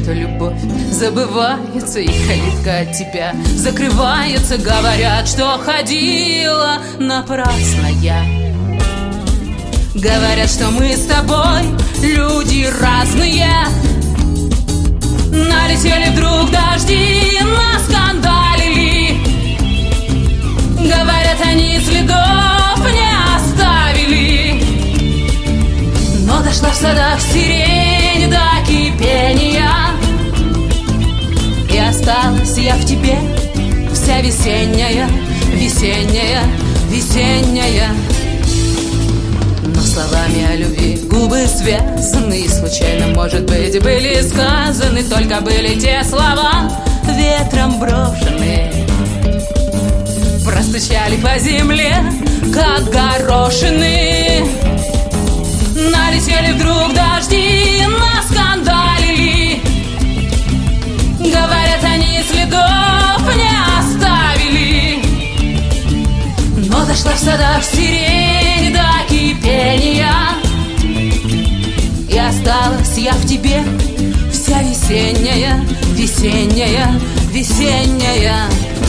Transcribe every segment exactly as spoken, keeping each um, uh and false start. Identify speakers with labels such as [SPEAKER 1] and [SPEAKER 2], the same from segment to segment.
[SPEAKER 1] что любовь забывается, и калитка от тебя закрывается. Говорят, что ходила напрасно я. Говорят, что мы с тобой люди разные. Налетели вдруг дожди, наскандалили. Говорят, они следов не оставили. Но дошла в садах сирень до кипения, и осталась я в тебе, вся весенняя, весенняя, весенняя. Но словами о любви губы связаны, и случайно, может быть, были сказаны, только были те слова ветром брошены. Простучали по земле, как горошины. Налетели вдруг дожди, наскандалили. Говорят, они следов не оставили. Но дошла в садах сирень до кипения, и осталась я в тебе, вся весенняя, весенняя, весенняя.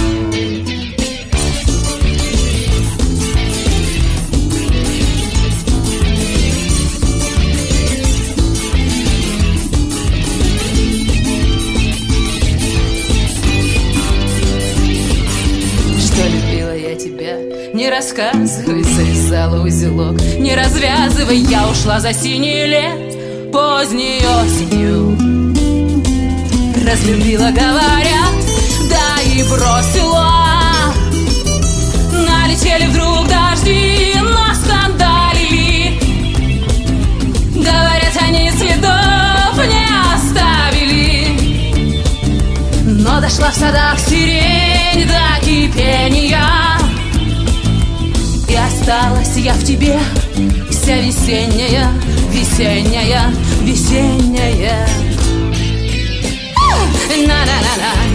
[SPEAKER 1] Не рассказывай, завязала узелок, не развязывай, я ушла за синий лет поздней осенью. Разлюбила, говорят, да и бросила. Налетели вдруг дожди, наскандалили. Говорят, они следов не оставили. Но дошла в садах сирень до кипения, и осталась я в тебе, вся весенняя, весенняя, весенняя. На-на-на-на.